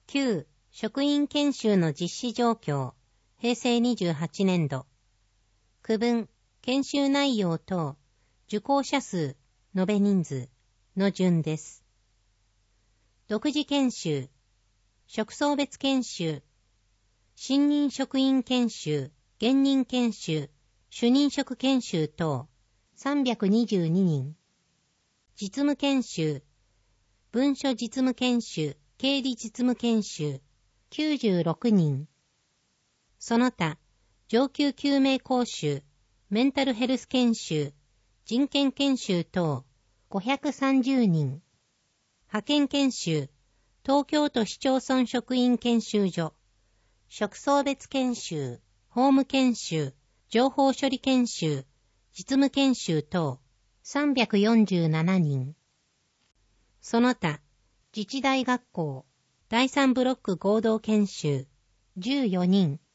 9. 職員研修の実施状況。平成28年度。区分、研修内容等、受講者数、延べ人数の順です。独自研修、職層別研修、新任職員研修、現任研修、主任職研修等、322人。実務研修、文書実務研修、経理実務研修、96人。その他、上級救命講習、メンタルヘルス研修、人権研修等、530人。派遣研修、東京都市町村職員研修所、職層別研修、法務研修、情報処理研修、実務研修等、347人。その他、自治大学校、第3ブロック合同研修、14人。